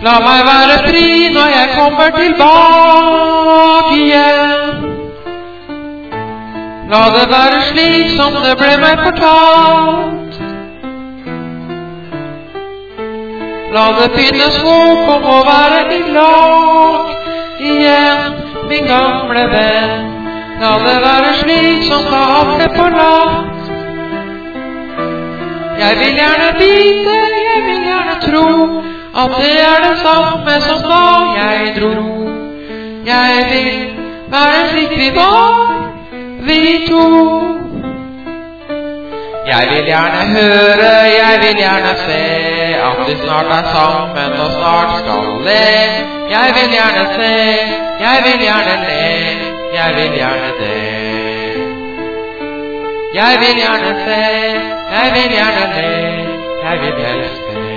La meg være fri når jeg kommer tilbake igjen. La det være slik som det ble meg fortalt. La det finnes håp om å være i lag igjen, min gamle venn. La det være slik som da alt ble forlatt. Jeg vil gjerne vite, jeg vil gjerne tro, at det er det samme som da jeg dro. Jeg vil være slik vi var, vi to. Jeg vil gjerne høre, jeg vil gjerne se, at vi snart er sammen og snart skal le. Jeg vil gjerne se, jeg vil gjerne le, jeg vil gjerne det. Jeg vil gjerne se, jeg vil gjerne le, jeg vil helst det.